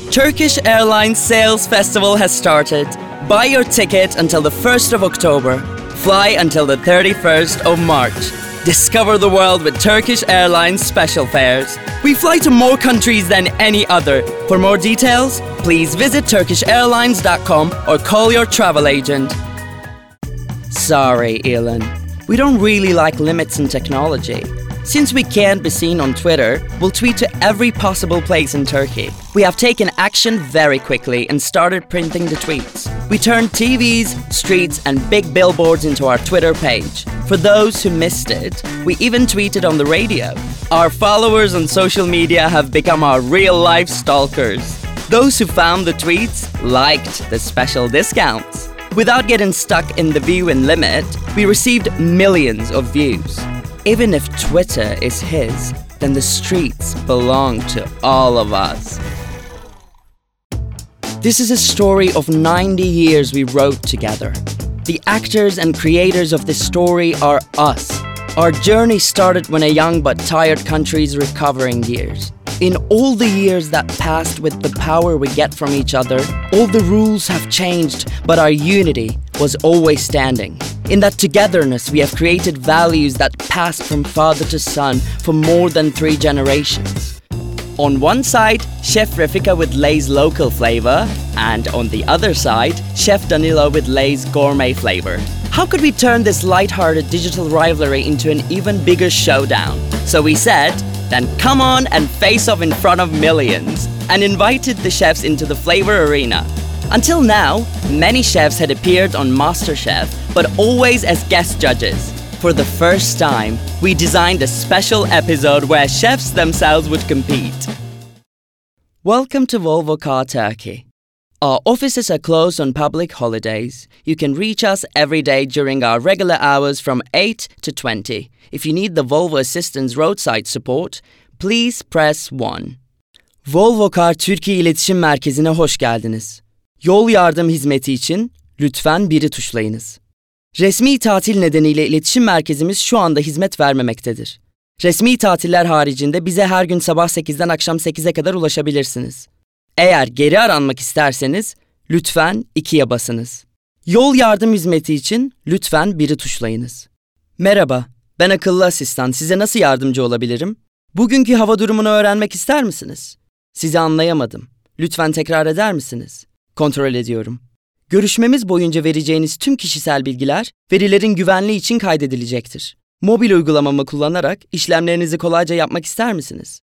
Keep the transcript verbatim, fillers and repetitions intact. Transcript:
Turkish Airlines Sales Festival has started. Buy your ticket until the first of October. Fly until the thirty-first of March. Discover the world with Turkish Airlines special fares. We fly to more countries than any other. For more details, please visit turkish airlines dot com or call your travel agent. Sorry, Elon. We don't really like limits in technology. Since we can't be seen on Twitter, we'll tweet to every possible place in Turkey. We have taken action very quickly and started printing the tweets. We turned T Vs, streets, and big billboards into our Twitter page. For those who missed it, we even tweeted on the radio. Our followers on social media have become our real-life stalkers. Those who found the tweets liked the special discounts. Without getting stuck in the view and limit, we received millions of views. Even if Twitter is his, then the streets belong to all of us. This is a story of ninety years we wrote together. The actors and creators of this story are us. Our journey started when a young but tired country's recovering years. In all the years that passed with the power we get from each other, all the rules have changed, but our unity was always standing. In that togetherness, we have created values that passed from father to son for more than three generations. On one side, Chef Refika with Lay's local flavor, and on the other side, Chef Danilo with Lay's gourmet flavor. How could we turn this light-hearted digital rivalry into an even bigger showdown? So we said, then come on and face off in front of millions, and invited the chefs into the flavor arena. Until now, many chefs had appeared on MasterChef, but always as guest judges. For the first time, we designed a special episode where chefs themselves would compete. Welcome to Volvo Car Turkey. Our offices are closed on public holidays. You can reach us every day during our regular hours from eight to twenty. If you need the Volvo Assistance roadside support, please press one. Volvo Car Türkiye İletişim Merkezi'ne hoş geldiniz. Yol yardım hizmeti için lütfen biri tuşlayınız. Resmi tatil nedeniyle iletişim merkezimiz şu anda hizmet vermemektedir. Resmi tatiller haricinde bize her gün sabah sekizden akşam sekize kadar ulaşabilirsiniz. Eğer geri aranmak isterseniz lütfen ikiye basınız. Yol yardım hizmeti için lütfen biri tuşlayınız. Merhaba, ben akıllı asistan. Size nasıl yardımcı olabilirim? Bugünkü hava durumunu öğrenmek ister misiniz? Sizi anlayamadım. Lütfen tekrar eder misiniz? Kontrol ediyorum. Görüşmemiz boyunca vereceğiniz tüm kişisel bilgiler verilerin güvenliği için kaydedilecektir. Mobil uygulamamı kullanarak işlemlerinizi kolayca yapmak ister misiniz?